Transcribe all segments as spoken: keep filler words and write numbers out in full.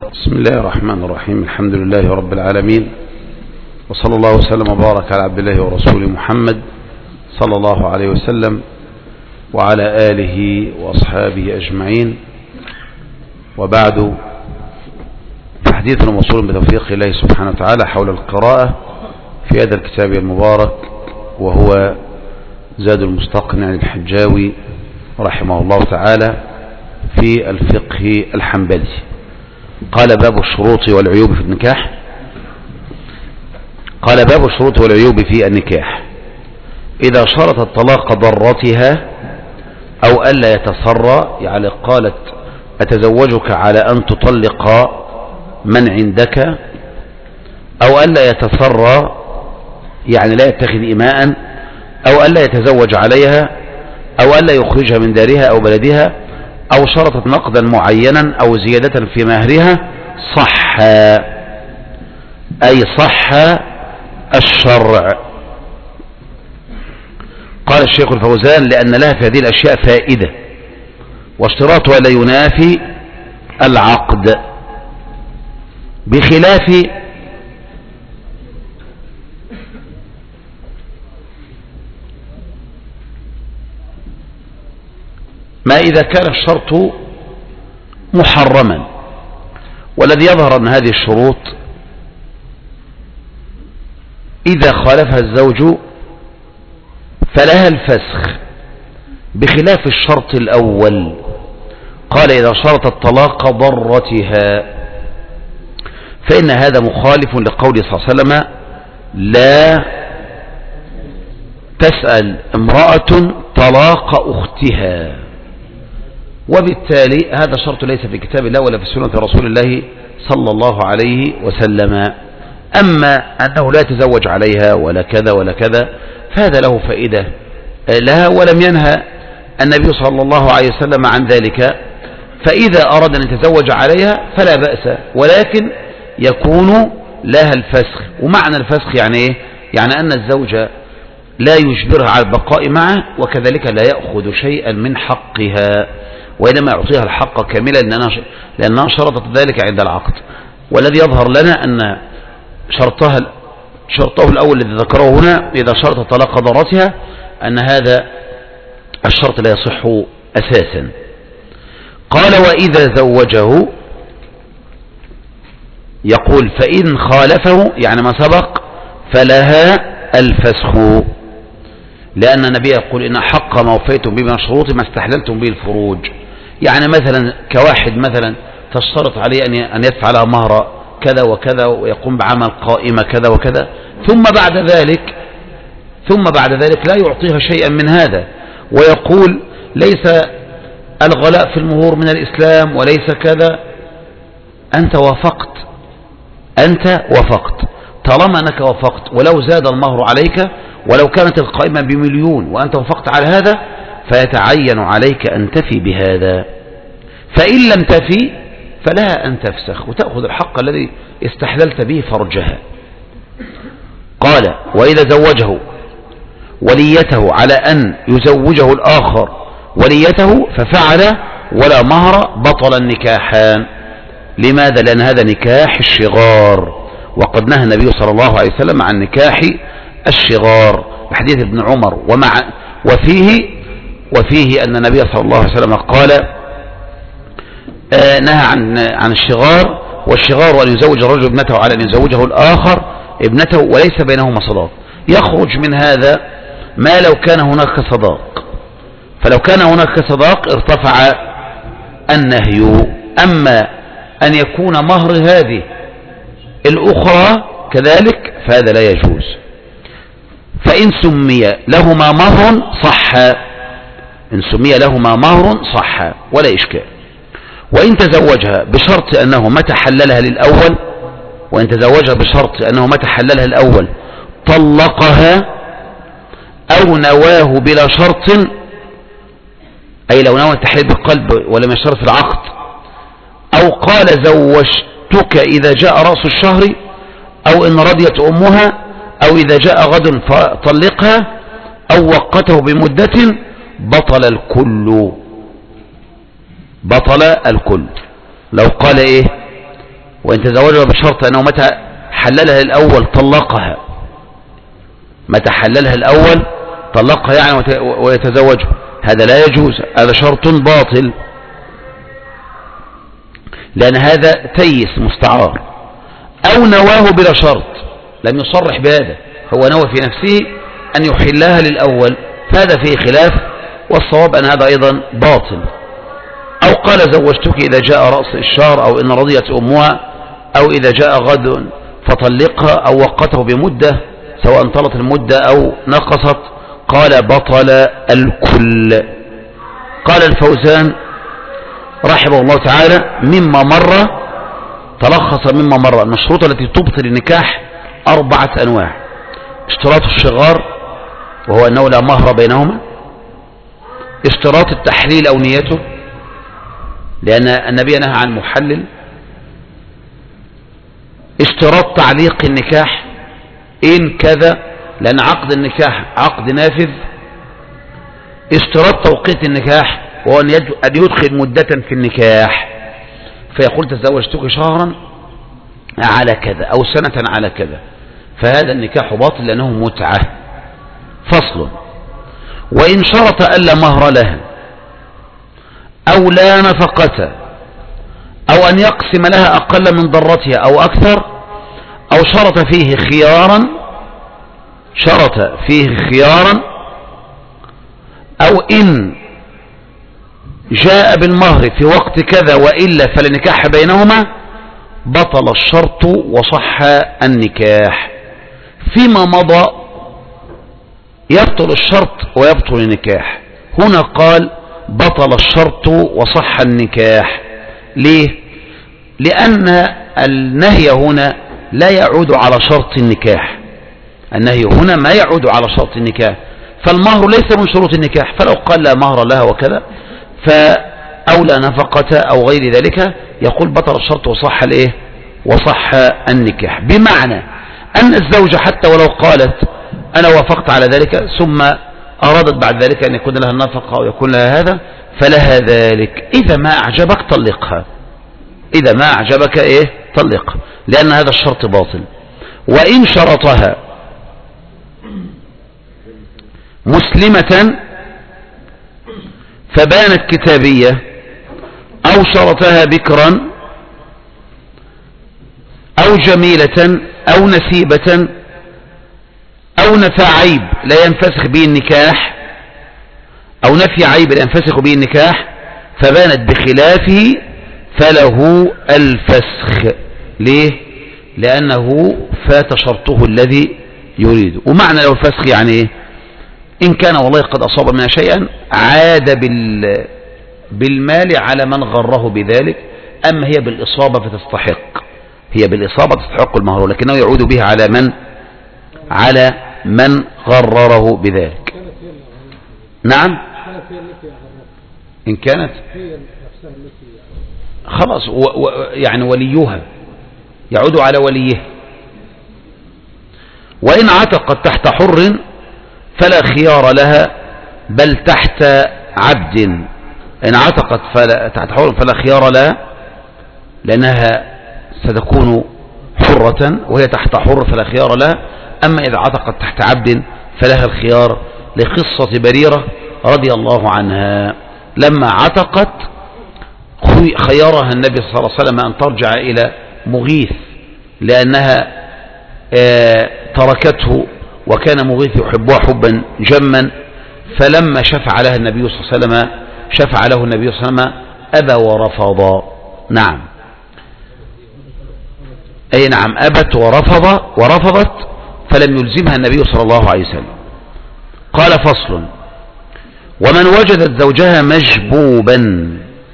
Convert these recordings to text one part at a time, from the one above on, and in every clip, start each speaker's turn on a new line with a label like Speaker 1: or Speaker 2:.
Speaker 1: بسم الله الرحمن الرحيم. الحمد لله رب العالمين، وصلى الله وسلم وبارك على عبد الله ورسوله محمد صلى الله عليه وسلم وعلى آله وأصحابه أجمعين. وبعد، فحديثنا موصول بتوفيق الله سبحانه وتعالى حول القراءة في هذا الكتاب المبارك، وهو زاد المستقنع للحجاوي رحمه الله تعالى في الفقه الحنبلي. قال باب الشروط والعيوب في النكاح. قال باب الشروط والعيوب في النكاح: إذا شرط الطلاق ضرتها أو ألا يتسرى، يعني قالت أتزوجك على أن تطلق من عندك، أو ألا يتسرى يعني لا يتخذ إماء، أو ألا يتزوج عليها، أو ألا يخرجها من دارها أو بلدها، أو شرطت نقدا معينا أو زيادة في مهرها، صح، أي صح الشرع. قال الشيخ الفوزان: لأن لها في هذه الأشياء فائدة، واشتراطها لا ينافي العقد، بخلاف ما إذا كان الشرط محرما. والذي يظهر أن هذه الشروط إذا خالفها الزوج فلها الفسخ، بخلاف الشرط الأول. قال: إذا شرط الطلاق ضرتها، فإن هذا مخالف لقول صلى الله عليه وسلم: لا تسأل امرأة طلاق أختها. وبالتالي هذا الشرط ليس في كتاب الله ولا في سنة رسول الله صلى الله عليه وسلم. أما أنه لا يتزوج عليها ولا كذا ولا كذا، فهذا له فائدة لها، ولم ينهى النبي صلى الله عليه وسلم عن ذلك. فإذا أراد أن يتزوج عليها فلا بأس، ولكن يكون لها الفسخ. ومعنى الفسخ يعني إيه؟ يعني أن الزوج لا يجبرها على البقاء معه، وكذلك لا يأخذ شيئا من حقها، وإنما يعطيها الحق كاملا لأنها شرطت ذلك عند العقد. والذي يظهر لنا أن شرطها شرطه الأول الذي ذكره هنا: إذا شرط طلاق ضرتها، أن هذا الشرط لا يصح أساسا. قال: وإذا زوجه، يقول: فإن خالفه يعني ما سبق فلها الفسخ، لأن النبي يقول: إن حق ما وفيتم به من الشروط ما استحللتم به الفروج. يعني مثلا كواحد مثلا تشترط عليه أن يدفع لها مهر كذا وكذا، ويقوم بعمل قائمة كذا وكذا، ثم بعد ذلك ثم بعد ذلك لا يعطيها شيئا من هذا، ويقول: ليس الغلاء في المهور من الإسلام وليس كذا. أنت وافقت أنت وافقت طالما أنك وافقت، ولو زاد المهر عليك، ولو كانت القائمة بمليون وأنت وافقت على هذا، فيتعين عليك أن تفي بهذا. فإن لم تفي فلها أن تفسخ وتأخذ الحق الذي استحللت به فرجها. قال: وإذا زوجه وليته على أن يزوجه الآخر وليته ففعل ولا مهر، بطل النكاحان. لماذا؟ لأن هذا نكاح الشغار، وقد نهى النبي صلى الله عليه وسلم عن نكاح الشغار بحديث ابن عمر. ومع وفيه وفيه أن النبي صلى الله عليه وسلم قال: آه نهى عن عن الشغار، والشغار أن يزوج الرجل ابنته على أن يزوجه الآخر ابنته وليس بينهما صداق. يخرج من هذا ما لو كان هناك صداق، فلو كان هناك صداق ارتفع النهي. أما أن يكون مهر هذه الأخرى كذلك فهذا لا يجوز. فإن سمي لهما مهر صح، إن سمي لهما مهر صح ولا إشكال. وإن تزوجها بشرط أنه متى حللها للأول وإن تزوجها بشرط أنه متى حللها الأول طلقها، أو نواه بلا شرط، أي لو نوى التحليل بالقلب ولم يشترط في العقد، أو قال زوجتك إذا جاء رأس الشهر، أو إن رضيت أمها، أو إذا جاء غد فطلقها، أو وقته بمدة، بطل الكل بطل الكل. لو قال ايه وإن تزوجها بشرط أنه متى حللها الأول طلقها، متى حللها الأول طلقها يعني ويتزوجها، هذا لا يجوز، هذا شرط باطل، لأن هذا تيس مستعار. أو نواه بلا شرط، لم يصرح بهذا، هو نوى في نفسه أن يحلها للأول، فهذا فيه خلاف، والصواب أن هذا أيضا باطل. أو قال زوجتك إذا جاء رأس الشهر، أو إن رضيت أمها، أو إذا جاء غد فطلقها، أو وقته بمدة سواء طالت المدة أو نقصت، قال بطل الكل. قال الفوزان رحمه الله تعالى مما مر، تلخص مما مر أن الشروط التي تبطل النكاح أربعة أنواع: اشتراط الشغار وهو أنه لا مهر بينهما، اشتراط التحليل أو نيته لأن النبي نهى عن محلل، اشتراط تعليق النكاح إن كذا لأن عقد النكاح عقد نافذ، اشتراط توقيت النكاح وهو أن يدخل مدة في النكاح، فيقول تزوجتك شهرا على كذا أو سنة على كذا، فهذا النكاح باطل لأنه متعة. فصل: وإن شرط ألا مهر لها أو لا نفقة، أو أن يقسم لها أقل من ضرتها أو أكثر، أو شرط فيه خيارا شرط فيه خيارا أو إن جاء بالمهر في وقت كذا وإلا فلا نكاح بينهما، بطل الشرط وصح النكاح. فيما مضى يبطل الشرط ويبطل النكاح، هنا قال بطل الشرط وصح النكاح. ليه؟ لأن النهي هنا لا يعود على شرط النكاح، النهي هنا ما يعود على شرط النكاح، فالمهر ليس من شروط النكاح، فلو قال لا مهر لها وكذا أو لا نفقة أو غير ذلك يقول بطل الشرط وصح الايه وصح النكاح. بمعنى أن الزوجة حتى ولو قالت أنا وافقت على ذلك ثم أرادت بعد ذلك أن يكون لها النفقة أو يكون لها هذا فلها ذلك، إذا ما أعجبك طلقها، إذا ما أعجبك إيه طلقها، لأن هذا الشرط باطل. وإن شرطها مسلمة فبانت كتابية، أو شرطها بكرا أو جميلة أو نسيبة أو نفى عيب لا ينفسخ به النكاح، أو نفي عيب لا ينفسخ به النكاح، فبانت بخلافه فله الفسخ. ليه؟ لأنه فات شرطه الذي يريد. ومعنى له الفسخ يعني إيه؟ إن كان والله قد أصاب منها شيئا عاد بال بالمال على من غره بذلك، أما هي بالإصابة فتستحق، هي بالإصابة تستحق المهر، لكنه يعود به على من على من غرره بذلك. نعم، إن كانت خلاص و و يعني وليها يعود على وليه. وإن عتقت تحت حر فلا خيار لها بل تحت عبد. إن عتقت فلا تحت حر فلا خيار لها لأنها ستكون حرة وهي تحت حر فلا خيار لها، أما إذا عتقت تحت عبد فلها الخيار، لقصة بريرة رضي الله عنها لما عتقت خيرها النبي صلى الله عليه وسلم أن ترجع إلى مغيث لأنها تركته وكان مغيث يحبها حبا جما، فلما شفع لها النبي صلى الله عليه وسلم شفع له النبي صلى الله عليه وسلم أبى ورفض. نعم أي نعم أبت ورفض ورفضت فلم يلزمها النبي صلى الله عليه وسلم. قال فصل: ومن وجدت زوجها مجبوبا،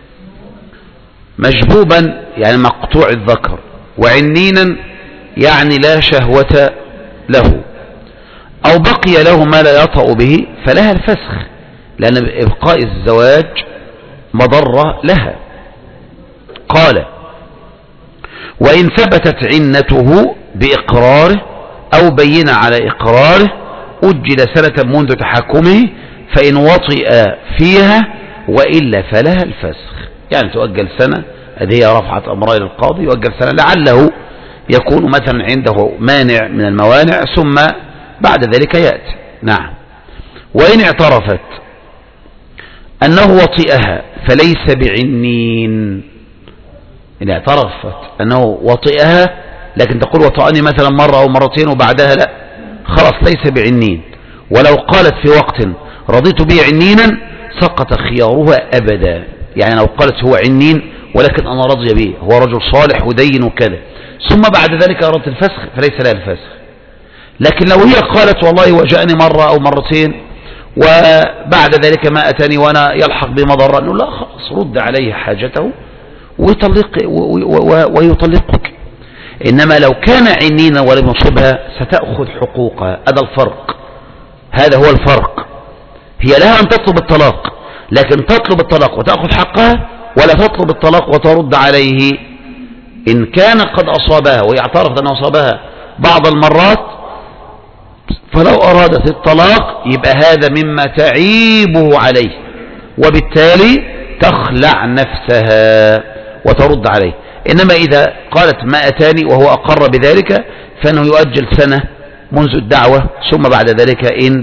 Speaker 1: مجبوبا يعني مقطوع الذكر، وعنينا يعني لا شهوة له، أو بقي له ما لا يطأ به فلها الفسخ، لأن إبقاء الزواج مضرة لها. قال: وإن ثبتت عنته بإقراره أو بين على إقراره أجل سنة منذ تحكمه، فإن وطئ فيها وإلا فلها الفسخ، يعني تؤجل سنة هذه هي رفعت أمرها إلى القاضي يؤجل سنة، لعله يكون مثلا عنده مانع من الموانع ثم بعد ذلك يأتي. نعم. وإن اعترفت أنه وطئها فليس بعنين، إن اعترفت أنه وطئها لكن تقول وطئني مثلا مرة أو مرتين وبعدها لا، خلاص ليس بعنين. ولو قالت في وقت رضيت به عنينا سقط خيارها أبدا، يعني لو قالت هو عنين ولكن أنا رضي به، هو رجل صالح ودين وكذا، ثم بعد ذلك أردت الفسخ فليس لها الفسخ. لكن لو هي قالت والله وجاءني مرة أو مرتين وبعد ذلك ما أتاني وأنا يلحق بمضرة، نقول لا خلاص رد عليه حاجته ويطلق ويطلقك. إنما لو كان عنينا ولم يصبها ستأخذ حقوقها، هذا الفرق، هذا هو الفرق. هي لها أن تطلب الطلاق، لكن تطلب الطلاق وتأخذ حقها، ولا تطلب الطلاق وترد عليه. إن كان قد أصابها ويعترف أنه أصابها بعض المرات فلو أرادت الطلاق يبقى هذا مما تعيبه عليه، وبالتالي تخلع نفسها وترد عليه. إنما إذا قالت ما أتاني وهو أقر بذلك فإنه يؤجل سنة منذ الدعوة، ثم بعد ذلك إن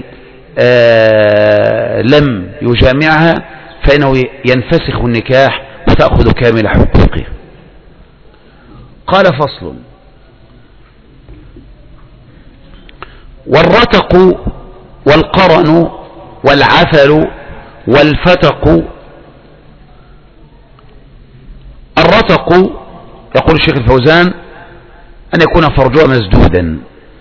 Speaker 1: آه لم يجامعها فإنه ينفسخ النكاح وتأخذ كامل حقوقه. قال فصل: والرتق والقرن والعفل والفتق. الرتق يقول الشيخ الفوزان أن يكون فرجها مسدودا،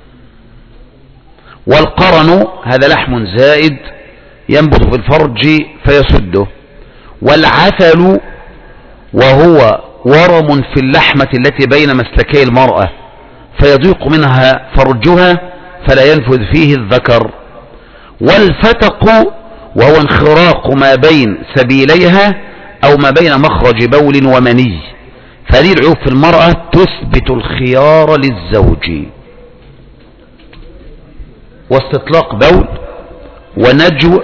Speaker 1: والقرن هذا لحم زائد ينبت في الفرج فيسده، والعفل وهو ورم في اللحمة التي بين مسلكي المرأة فيضيق منها فرجها فلا ينفذ فيه الذكر، والفتق وهو انخراق ما بين سبيليها أو ما بين مخرج بول ومني. فهذه العيوب في المرأة تثبت الخيار للزوج، واستطلاق بول ونجو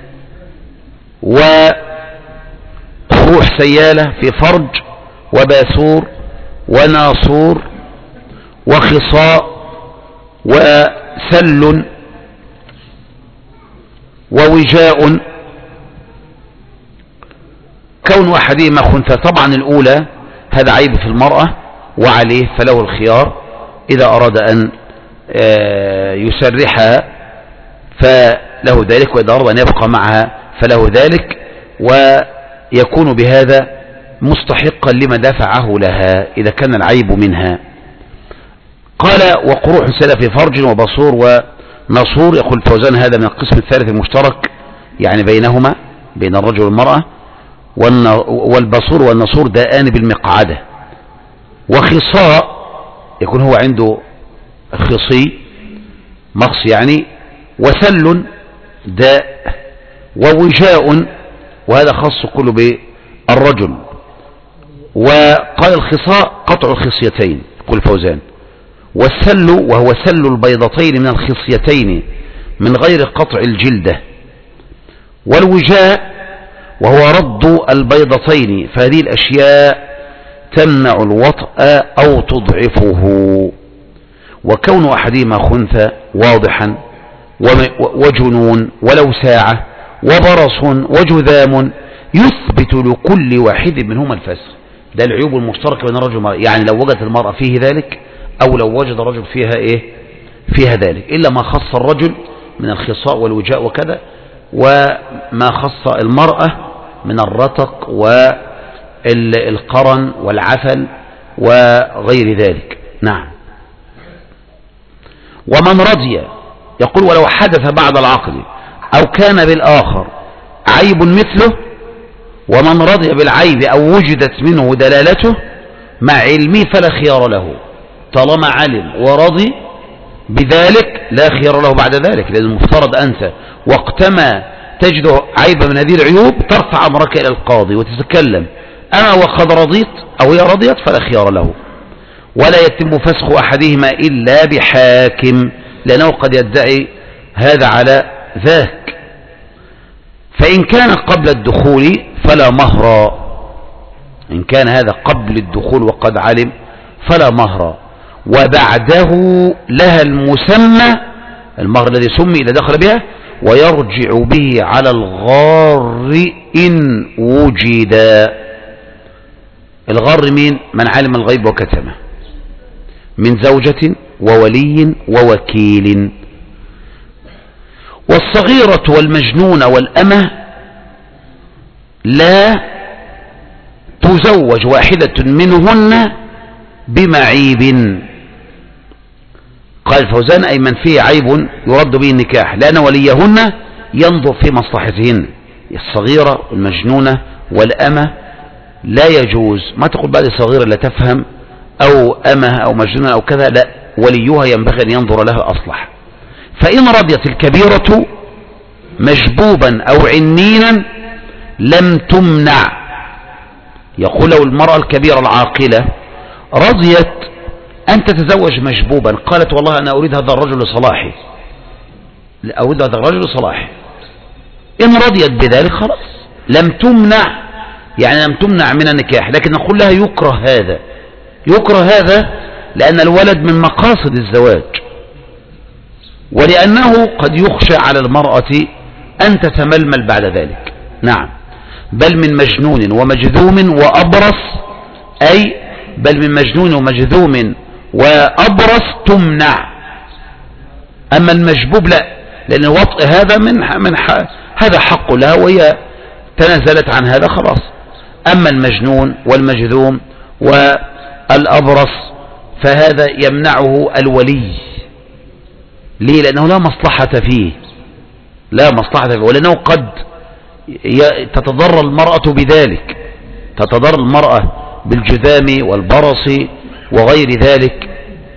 Speaker 1: وقروح سيالة في فرج وباسور وناصور وخصاء وسل ووجاء، كون أحدهما خنثى. طبعا الأولى هذا عيب في المرأة وعليه فله الخيار، إذا أراد أن يسرحها فله ذلك، وإذا أراد أن يبقى معها فله ذلك، ويكون بهذا مستحقا لما دفعه لها إذا كان العيب منها. قال: وقروح سلا في فرج وبصور ونصور. يقول الفوزان هذا من القسم الثالث المشترك يعني بينهما بين الرجل والمرأة، والبصور والنصور داءان بالمقعدة. وخصاء يكون هو عنده خصي مخص يعني، وسل داء، ووجاء وهذا خاص كله بالرجل. وقال الخصاء قطع الخصيتين يقول الفوزان، والسل وهو سل البيضتين من الخصيتين من غير قطع الجلدة، والوجاء وهو رد البيضتين، فهذه الأشياء تمنع الوطأ أو تضعفه. وكون أحدهما خنثى واضحا وجنون ولو ساعة وبرص وجذام يثبت لكل واحد منهما الفسخ. ده العيوب المشتركة بين الرجل والمرأة، يعني لو وجد المرأة فيه ذلك أو لو وجد الرجل فيها إيه فيها ذلك، إلا ما خص الرجل من الخصاء والوجاء وكذا، وما خص المرأة من الرتق والقرن والعفل وغير ذلك. نعم. ومن رضي يقول: ولو حدث بعد العقد أو كان بالآخر عيب مثله، ومن رضي بالعيب أو وجدت منه دلالته مع علمه فلا خيار له. طالما علم ورضي بذلك لا خيار له بعد ذلك، لأن المفترض أنت وقتما تجد عيبا من هذه العيوب ترفع أمرك إلى القاضي وتتكلم: أنا وقد رضيت أو هي رضيت فلا خيار له. ولا يتم فسخ أحدهما إلا بحاكم، لأنه قد يدعي هذا على ذاك. فإن كان قبل الدخول فلا مهر، إن كان هذا قبل الدخول وقد علم فلا مهر، وبعده لها المسمى المهر الذي سمي إذا دخل بها، ويرجع به على الغار إن وجد. الغار مين؟ من علم الغيب وكتمه من زوجة وولي ووكيل. والصغيرة والمجنون والأمة لا تزوج واحدة منهن بمعيب. قال الفوزان أي من فيه عيب يرد به النكاح، لأن وليهن ينظر في مصلحتهن. الصغيرة والمجنونة والأمة لا يجوز، ما تقول بعد صغيرة لا تفهم أو أمة أو مجنونة أو كذا، لا، وليها ينبغي أن ينظر لها أصلح. فإن رضيت الكبيرة مجبوبا أو عنينا لم تمنع. يقول لو المرأة الكبيرة العاقلة رضيت أن تتزوج مجبوبا، قالت والله أنا أريد هذا الرجل لصلاحي، أريد هذا الرجل لصلاحي، إن رضيت بذلك خلاص لم تمنع، يعني لم تمنع من النكاح. لكن نقول لها يكره هذا، يكره هذا لأن الولد من مقاصد الزواج، ولأنه قد يخشى على المرأة أن تتململ بعد ذلك. نعم، بل من مجنون ومجذوم وأبرص، أي بل من مجنون ومجذوم وأبرص تمنع. أما المجبوب لا، لأن الوطء هذا من من هذا حق لها وهي تنازلت عن هذا خلاص. أما المجنون والمجذوم والأبرص فهذا يمنعه الولي. ليه؟ لأنه لا مصلحة فيه، لا مصلحة فيه، ولأنه قد تتضرر المرأة بذلك، تتضرر المرأة بالجذام والبرص وغير ذلك.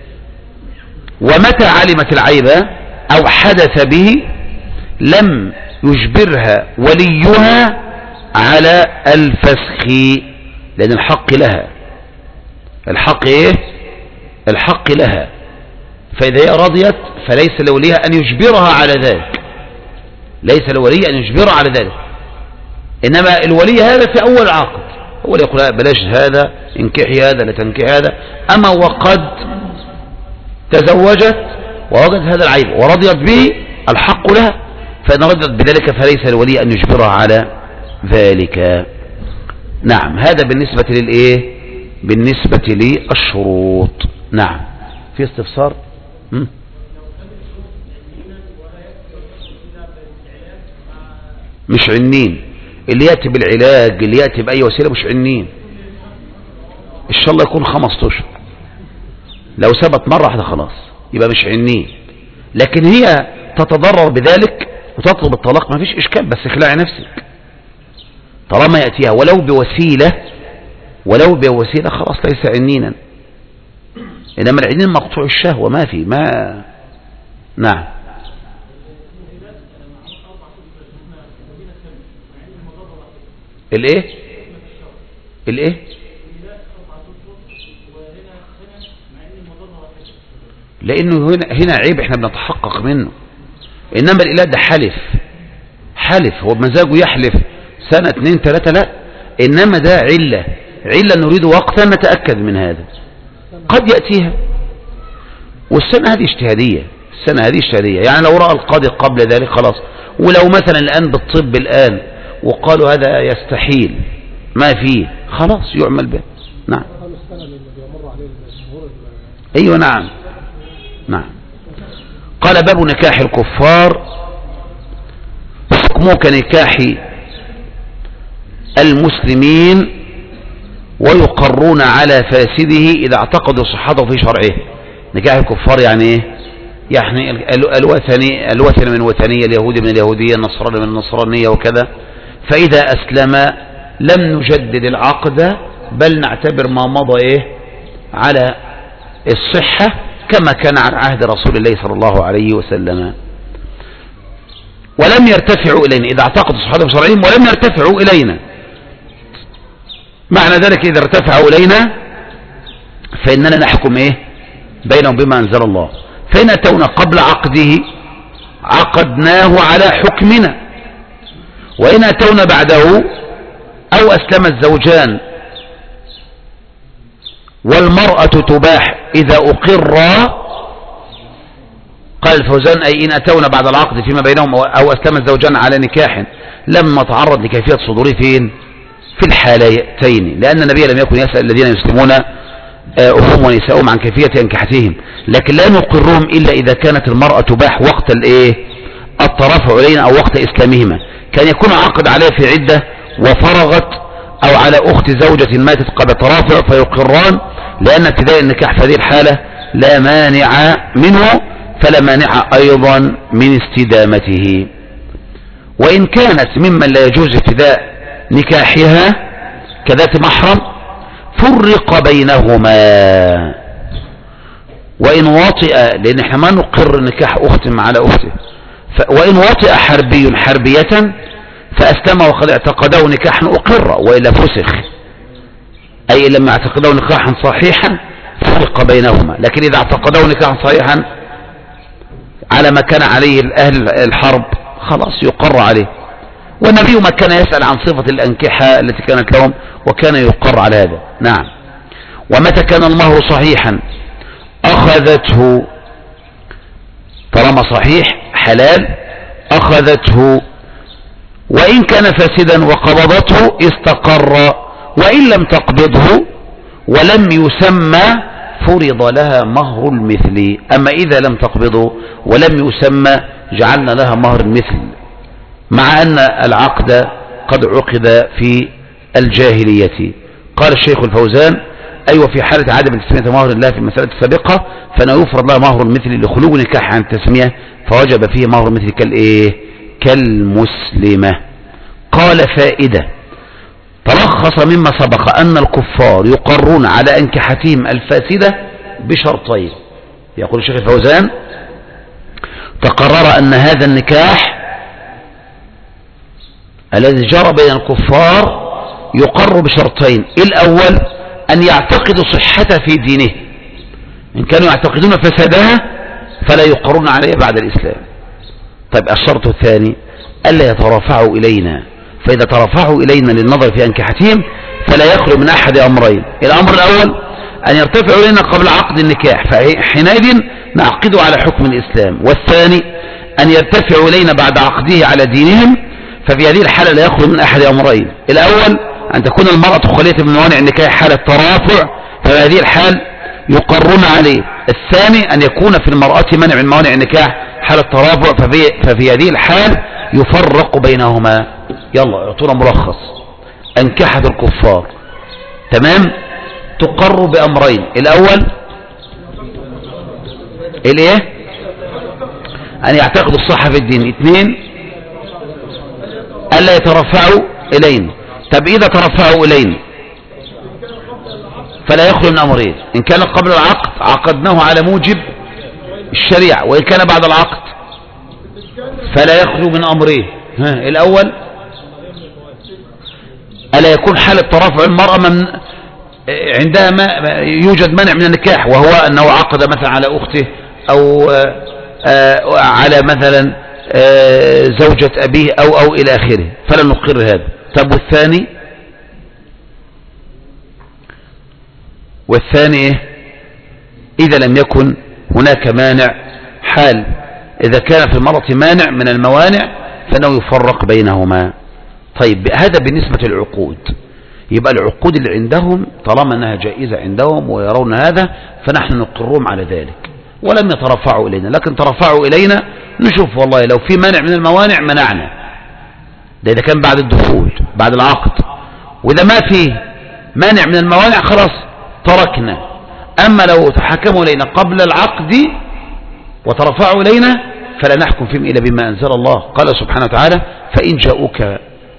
Speaker 1: ومتى علمت العيب أو حدث به لم يجبرها وليها على الفسخ، لأن الحق لها، الحق إيه؟ الحق لها. فإذا هي رضيت فليس لوليها أن يجبرها على ذلك، ليس لولي أن يجبرها على ذلك، إنما الولي هذا في أول عقد هو اللي يقول بلاش هذا، انكحي هذا، لا تنكحي هذا. أما وقد تزوجت ووجدت هذا العيب ورضيت به الحق لها، فإن رضيت بذلك فليس الولي أن يجبرها على ذلك. نعم، هذا بالنسبة للإيه؟ بالنسبة للشروط. نعم، في استفسار؟ م? مش عنين، اللي يأتي بالعلاج اللي يأتي بأي وسيلة مش عنين، إن شاء الله يكون خمسة أشهر، لو ثبت مرة واحدة خلاص يبقى مش عنين. لكن هي تتضرر بذلك وتطلب الطلاق ما فيش إشكال، بس اخلعي نفسك طالما يأتيها ولو بوسيلة، ولو بوسيلة خلاص ليس عنينا. إنما العنين مقطوع الشهوة ما في ما. نعم، الايه الايه لانه هنا هنا عيب احنا بنتحقق منه. انما الاله ده حلف، حلف هو بمزاجه يحلف سنة اتنين تلاتة، لا، انما ده علة، علة نريد وقتا نتأكد من هذا، قد يأتيها. والسنة هذه اجتهادية، السنة هذه اجتهادية، يعني لو رأى القاضي قبل ذلك خلاص. ولو مثلا الآن بالطب الآن وقالوا هذا يستحيل ما فيه خلاص يعمل به. نعم، ايوه نعم نعم. قال باب نكاح الكفار، حكمه كنكاح المسلمين ويقرون على فاسده إذا اعتقدوا صحته في شرعه. نكاح الكفار يعني ايه؟ يعني الوثني الوثن من وثنية، اليهودي من اليهودية، النصراني من النصرانية وكذا. فإذا أسلم لم نجدد العقد بل نعتبر ما مضى إيه على الصحة كما كان على عهد رسول الله صلى الله عليه وسلم. ولم يرتفعوا إلينا إذا اعتقدوا صحتهم شرعيهم ولم يرتفعوا إلينا. معنى ذلك إذا ارتفعوا إلينا فإننا نحكم إيه بينهم بما أنزل الله. فإن أتونا قبل عقده عقدناه على حكمنا، وإن أتونا بعده أو أسلم الزوجان والمرأة تباح إذا أقر. قال الفوزان أي إن أتونا بعد العقد فيما بينهم أو أسلم الزوجان على نكاح لما تعرض لكيفية صدوره فين في الحالتين، لأن النبي لم يكن يسأل الذين يسلمون أمهم ونساءهم عن كيفية أنكحتهم، لكن لا نقرهم إلا إذا كانت المرأة تباح وقت الإيه الترافع إلينا أو وقت إسلامهما. كان يكون عقد عليها في عدة وفرغت، أو على أخت زوجة ماتت قبل ترافع فيقران، لأن ابتداء النكاح في هذه الحالة لا مانع منه، فلا مانع أيضا من استدامته. وإن كانت ممن لا يجوز ابتداء نكاحها كذات محرم فرق بينهما. وإن وطئ، لأن احنا ما نقر نكاح أخت على أخته، وإن وطئ حربي حربية فأسلم وقد اعتقدوا نكاحا أقر وإلا فسخ، أي لما اعتقدوا نكاحا صحيحا فرق بينهما، لكن إذا اعتقدوا نكاحا صحيحا على ما كان عليه أهل الحرب خلاص يقر عليه. والنبي ما كان يسأل عن صفة الأنكحة التي كانت لهم، وكان يقر على هذا. نعم. ومتى كان المهر صحيحا أخذته، طالما صحيح حلال أخذته، وإن كان فاسدا وقبضته استقر، وإن لم تقبضه ولم يسمى فرض لها مهر المثل. أما إذا لم تقبضه ولم يسمى جعلنا لها مهر المثل، مع أن العقد قد عقد في الجاهلية. قال الشيخ الفوزان أيوة في حالة عدم تسمية مهر الله في المسألة السابقة فإنه يفرض لها مهر المثل لخلو نكاح عن التسمية، فوجب فيه مهر المثل كالإيه كالمسلمة. قال فائدة: تلخص مما سبق أن الكفار يقرون على أنكحتهم الفاسدة بشرطين. يقول الشيخ الفوزان: تقرر أن هذا النكاح الذي جرى بين الكفار يقر بشرطين: الأول أن يعتقدوا صحته في دينه، إن كانوا يعتقدون فسادها فلا يقرون عليه بعد الإسلام. طيب الشرط الثاني ألا يترافعوا إلينا، فإذا ترافعوا إلينا للنظر في أنكحتهم فلا يخلو من أحد أمرين: الأمر الأول أن يرتفعوا إلينا قبل عقد النكاح فحينئذ نعقده على حكم الإسلام، والثاني أن يرتفعوا إلينا بعد عقده على دينهم، ففي هذه الحالة لا يخلو من أحد أمرين: الأول أن تكون المرأة خالية من موانع النكاح حالة ترافع، ففي هذه الحال يقرون عليه. الثاني أن يكون في المرأة منع من موانع النكاح حالة ترافع، ففي, ففي هذه الحال يفرق بينهما. يلا اعطونا ملخص. أنكحة الكفار تمام تقر بأمرين: الأول الايه أن يعتقدوا الصحة في الدين، اثنين ألا يترفعوا إلينا. طب إذا ترفعوا إلينا فلا يخلو من أمرين: إن كان قبل العقد عقدناه على موجب الشريعة، وإن كان بعد العقد فلا يخلو من أمرين: ها الأول ألا يكون حالة ترافع المرأة من عندها ما يوجد منع من النكاح، وهو أنه عقد مثلا على أخته أو على مثلا زوجة أبيه أو أو إلى آخره، فلا نقر هذا. طب والثاني والثاني إذا لم يكن هناك مانع حال، إذا كان في المرأة مانع من الموانع فإنه يفرق بينهما. طيب هذا بالنسبة للعقود. يبقى العقود اللي عندهم طالما أنها جائزة عندهم ويرون هذا فنحن نقرهم على ذلك، ولم يترفعوا إلينا. لكن ترفعوا إلينا نشوف والله لو في مانع من الموانع منعنا، ده إذا كان بعد الدخول بعد العقد، وإذا ما فيه مانع من الموانع خلاص تركنا. أما لو تحكموا إلينا قبل العقد وترفعوا إلينا فلا نحكم فيهم إلا بما أنزل الله. قال سبحانه وتعالى: فإن جاءوك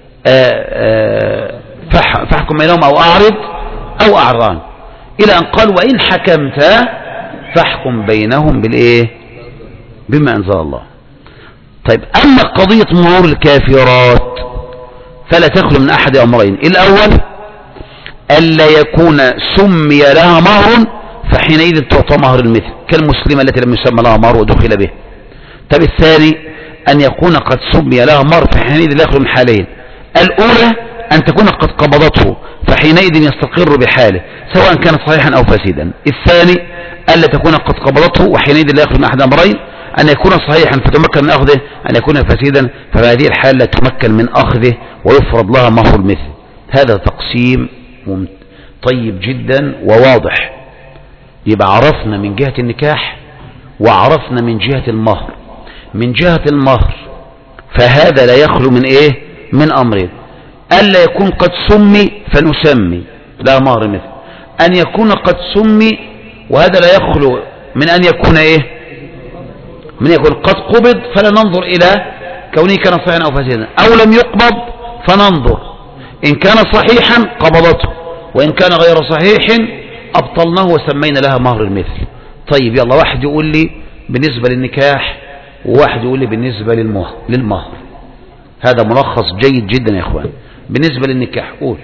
Speaker 1: فاحكم بينهم أو أعرض أو أعرضان، إلى أن قال: وإن حكمت فاحكم بينهم بالإيه بما أنزل الله. طيب أما قضية مهور الكافرات فلا تخلو من أحد أمرين: الأول ألا يكون سمي لها مهر فحينئذ تعطى مهر المثل كالمسلمة التي لم يسمى لها مهر ودخل به. طب الثاني أن يكون قد سمي لها مهر فحينئذ لا يخلو من حالين: الأولى أن تكون قد قبضته فحينئذ يستقر بحاله سواء كان صحيحا أو فاسدا. الثاني ألا تكون قد قبضته وحينئذ لا يخرج من أحد أمرين، أن يكون صحيحا فتمكن من أخذه، أن يكون فاسدا فهذه الحال لا تمكن من أخذه ويفرض لها مهر المثل. هذا تقسيم طيب جدا وواضح. يبقى عرفنا من جهة النكاح وعرفنا من جهة المهر. من جهة المهر فهذا لا يخلو من إيه؟ من أمرين: ألا يكون قد سمي فنسمي لا مهر مثل، أن يكون قد سمي وهذا لا يخلو من أن يكون إيه؟ من يكون قد قبض فلا ننظر إلى كونه كان صحيحا أو فاسدا، أو لم يقبض فننظر إن كان صحيحا قبضته وإن كان غير صحيح أبطلناه وسمينا لها مهر المثل. طيب يلا، واحد يقول لي بالنسبة للنكاح وواحد يقول لي بالنسبة للمهر. للمهر هذا ملخص جيد جدا يا إخوان. بالنسبة للنكاح قول: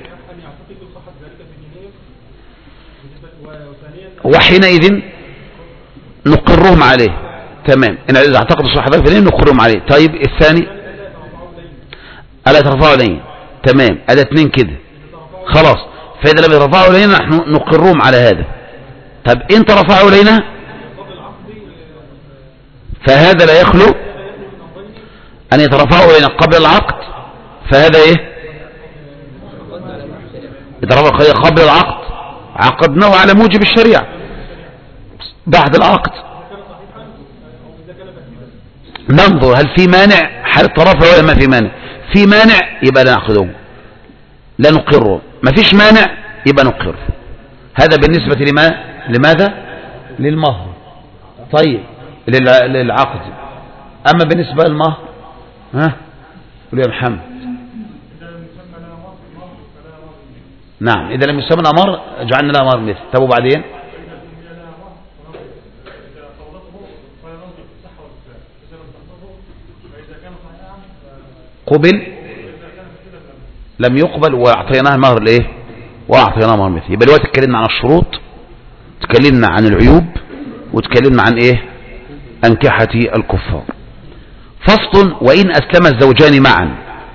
Speaker 1: وحينئذ نقرهم عليه. تمام، إن إذا اعتقد صح ذلك فلين نقرهم عليه. طيب الثاني: ألا ترفعوا إلينا. تمام، هذا اثنين كده خلاص. فإذا لم يرفعوا إلينا نحن نقرهم على هذا. طب انت رفعوا إلينا فهذا لا يخلو أن يترفعوا إلينا قبل العقد، فهذا إيه؟ يترفعوا قبل العقد، عقدناه على موجب الشريعة. بعد العقد ننظر هل في مانع، حال الترفع ولا ما في مانع. في مانع يبقى لا نعقده، لا نقره. ما فيش مانع يبقى نقر. هذا بالنسبة لما لماذا؟ للمهر. طيب للعقد. أما بالنسبة للمهر ها قولوا يا محمد. نعم، إذا لم يسمى الأمر جعلنا لها مهر مثل. طب وبعدين؟ قبل لم يقبل واعطيناه مهر الايه؟ واعطيناه مهر مثل. يبقى دلوقتي اتكلمنا عن الشروط، تكلمنا عن العيوب، وتكلمنا عن ايه؟ أنكحة الكفار. فصل: وإن أسلم الزوجان معا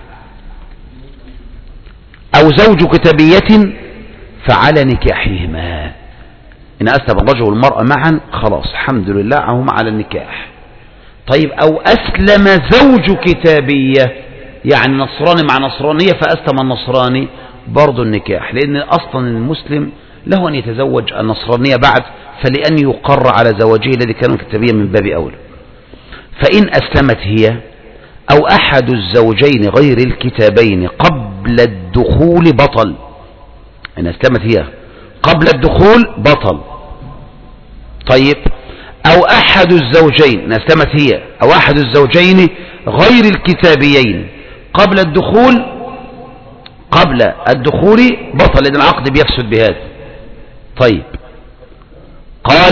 Speaker 1: أو زوج كتابية فعلى نكاحهما. إن أسلم الرجل والمرأة معا خلاص الحمد لله هم على النكاح. طيب أو أسلم زوج كتابية يعني نصراني مع نصرانية فأسلم النصراني برضو النكاح، لأن أصلا المسلم له أن يتزوج النصرانية بعد، فلأن يقر على زواجه الذي كان كتابيا من باب أولى. فإن أسلمت هي أو أحد الزوجين غير الكتابين قبل الدخول بطل. إن أسلمت هي قبل الدخول بطل. طيب أو أحد الزوجين، إن أسلمت هي أو أحد الزوجين غير الكتابيين قبل الدخول قبل الدخول بطل، لأن العقد بيفسد بهذا. طيب قال: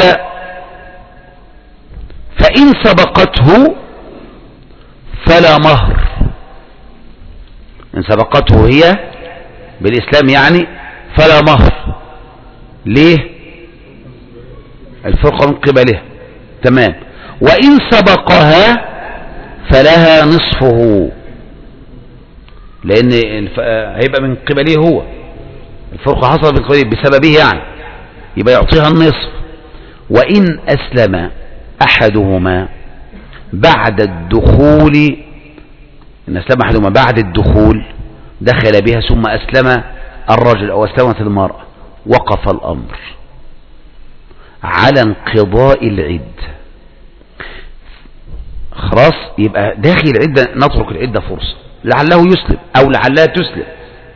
Speaker 1: فإن سبقته فلا مهر. إن سبقته هي بالإسلام يعني فلا مهر. ليه؟ الفرقة من قبلها. تمام. وإن سبقها فلها نصفه، لأن هيبقى من قبله هو، الفرقة حصل من قبله بسببه يعني، يبقى يعطيها النصف. وإن أسلم أحدهما بعد الدخول، إن أسلم أحدهما بعد الدخول دخل بها ثم أسلم الرجل أو أسلمت المرأة، وقف الأمر على انقضاء العدة. خلاص يبقى داخل العدة نترك العدة فرصة لعله يسلم أو لعلها تسلم.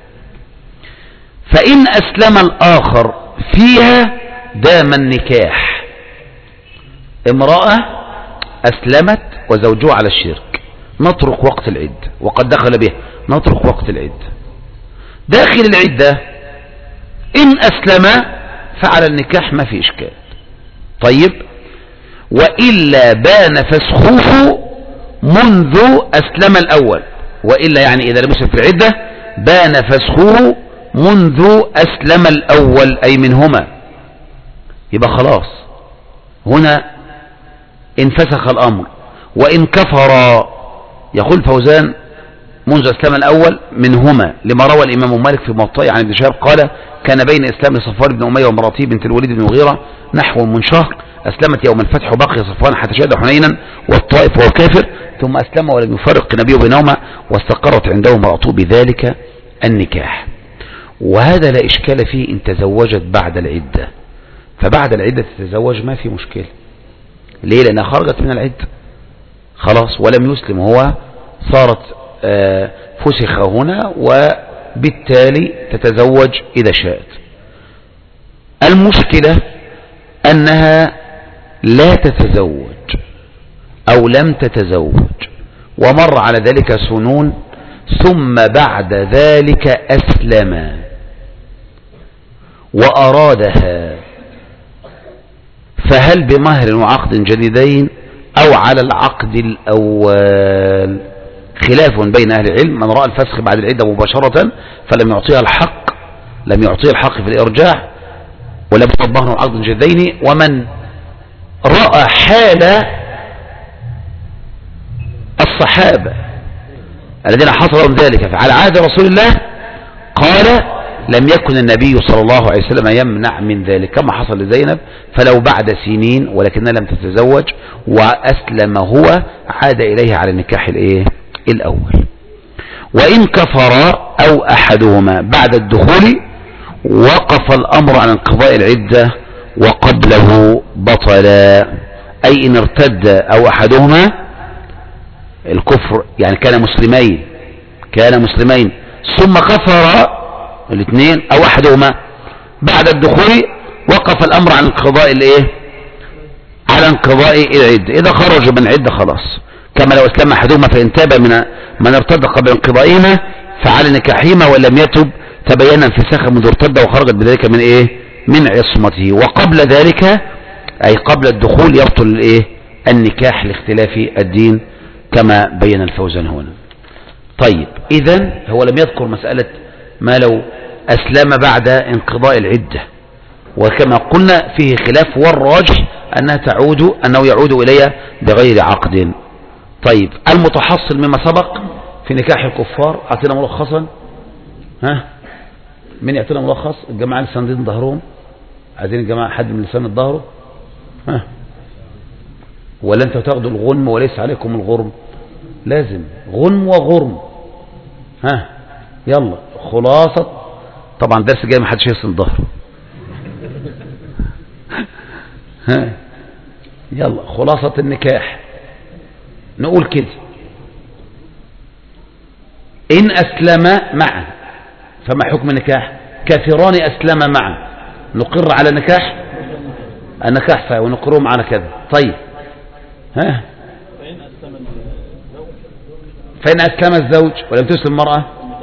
Speaker 1: فإن أسلم الآخر فيها دام النكاح. امرأة أسلمت وزوجها على الشرك، نترك وقت العدة، وقد دخل به نترك وقت العدة. داخل العدة إن أسلم فعلى النكاح ما في إشكال. طيب وإلا بان فسخه منذ أسلم الأول، وإلا يعني إذا لم يسلم في العدة بان فسخه منذ أسلم الأول أي منهما، يبقى خلاص هنا انفسخ الأمر. وإن كفر، يقول فوزان منذ أسلم الأول منهما، لما روى الإمام مالك في موطئه عن ابن شهاب قال كان بين إسلام صفوان بن أمية وامرأته بنت الوليد بن المغيرة نحو من شهر، أسلمت يوم الفتح وبقي صفوان حتى شهد حنينا والطائف وهو كافر، ثم أسلم ولم يفرق النبي بينهما واستقرت عنده امرأته بذلك النكاح. وهذا لا إشكال فيه إن تزوجت بعد العدة، فبعد العدة تتزوج ما في مشكلة. ليه؟ لأنها خرجت من العدة خلاص ولم يسلم، هو صارت آه فسخ هنا وبالتالي تتزوج إذا شاءت. المشكلة أنها لا تتزوج أو لم تتزوج ومر على ذلك سنون ثم بعد ذلك أسلم وأرادها، فهل بمهر وعقد جديدين أو على العقد الأول؟ خلاف بين أهل العلم، من رأى الفسخ بعد العدة مباشرة فلم يعطيها الحق لم يعطيها الحق في الإرجاع ولم يطبقه عقد جديدين، ومن رأى حال الصحابة الذين حصل لهم ذلك على عهد رسول الله قال لم يكن النبي صلى الله عليه وسلم يمنع من ذلك كما حصل لزينب، فلو بعد سنين ولكنها لم تتزوج وأسلم هو عاد إليها على النكاح الإيه الأول. وإن كفر أو أحدهما بعد الدخول وقف الأمر عن انقضاء العدة وقبله بطلا، أي إن ارتد أو أحدهما الكفر يعني كان مسلمين كان مسلمين ثم كفر الاثنين أو أحدهما بعد الدخول وقف الأمر عن انقضاء الإيه على انقضاء العدة. إذا خرجوا من العدة خلاص، كما لو اسلم أحدهما فإن تاب من من ارتد قبل انقضائهما فعلى نكاحهما ولم يتب تبين انفساخا منذ ارتد وخرجت بذلك من إيه من عصمته، وقبل ذلك أي قبل الدخول يبطل الإيه النكاح لاختلاف الدين كما بين الفوزان هنا. طيب إذن هو لم يذكر مسألة ما لو أسلم بعد انقضاء العدة، وكما قلنا فيه خلاف والراجح أنها تعود أنه يعود إليها بغير عقد. طيب المتحصل مما سبق في نكاح الكفار أعطينا ملخصا. ها من يعطينا ملخص؟ الجماعة اللي ساندين ظهرهم، عايزين الجماعة حد من لسان الظهر؟ ها ولا انتوا تاخدوا الغنم وليس عليكم الغرم؟ لازم غنم وغرم. ها يلا خلاصة، طبعا درس جاي ما حدش يسند ظهره. ها يلا خلاصة النكاح نقول كده: إن أسلم معا فما حكم النكاح؟ كافران أسلم معا نقر على نكاح النكاح صحيح ونقرهم على كذا. طيب ها فإن أسلم الزوج ولم تسلم المرأة؟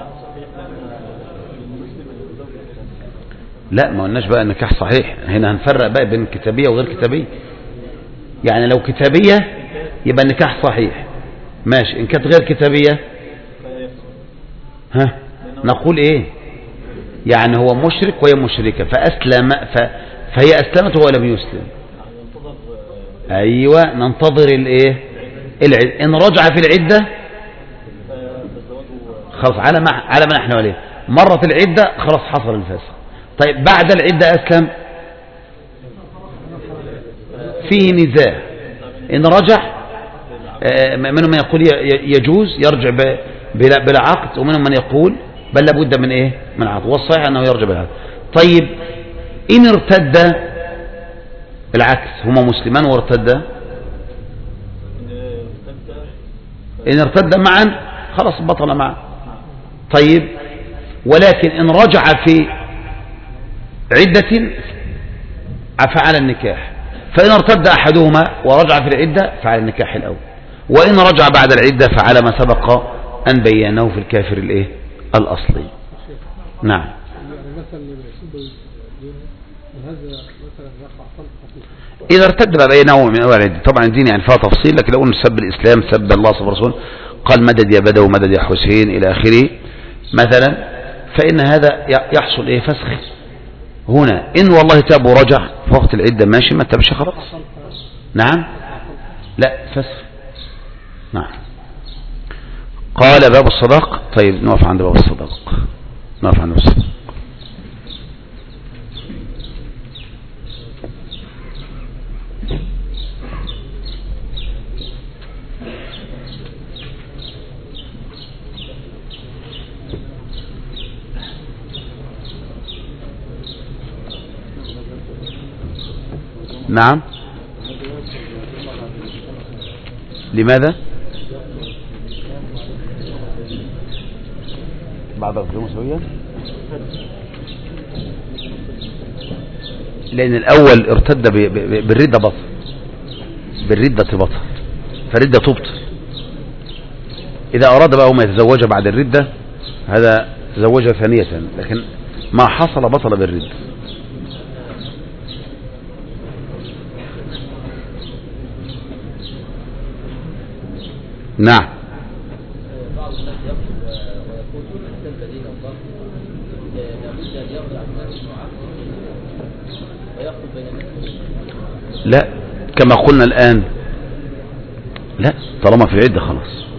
Speaker 1: لا ما قلناش بقى النكاح صحيح، هنا هنفرق بقى بين كتابية وغير كتابية. يعني لو كتابية يبقى النكاح صحيح ماشي، إن كانت غير كتابية ها نقول إيه؟ يعني هو مشرك وهي مشركة فأسلم ف... فهي أسلمت وهو لم يسلم. أيوة ننتظر الإيه العد... إن رجع في العدة خلاص على ما على ما نحن عليه، مرت العدة خلاص حصل الفسخ. طيب بعد العدة أسلم فيه نزاع، إن رجع منهم من يقول يجوز يرجع بلا عقد، ومنهم من يقول بل لابد من إيه من عقد، والصحيح أنه يرجع بالعقد. طيب إن ارتد بالعكس هما مسلمان وارتد، إن ارتد معا خلاص بطل معا. طيب ولكن إن رجع في عدة فعلى النكاح، فإن ارتد أحدهما ورجع في العدة فعلى النكاح الأول، وإن رجع بعد العدة فعلى ما سبق أن بيناه في الكافر الإيه الأصلي. نعم. إذا ارتد بقى بينه من أول عدة، طبعا الدين يعني فيها تفصيل، لكن لو قلنا سب الإسلام سب الله سب الرسول قال مدد يا بدو مدد يا حسين إلى آخره مثلا، فإن هذا يحصل إيه فسخ هنا. إن والله تاب ورجع في وقت العدة ماشي، ما تابش خلاص. نعم لا فسخ. نعم. قال باب الصداق. طيب نقف عند باب الصداق، نقف عند باب الصداق. نعم. لماذا؟ بعد القيام سويا، لأن الأول ارتد بالردة بطل، بالردة بطل، فالردة تبطل. إذا أراد بقى ما يتزوج بعد الردة هذا تزوجها ثانية، لكن ما حصل بطل بالردة. نعم.
Speaker 2: بعض الناس يقول ويقول حتى الذين وصلوا لابد ان يرجع من المعاصي ويخطب بين الناس.
Speaker 1: لا كما قلنا الآن، لا طالما في العدة خلاص.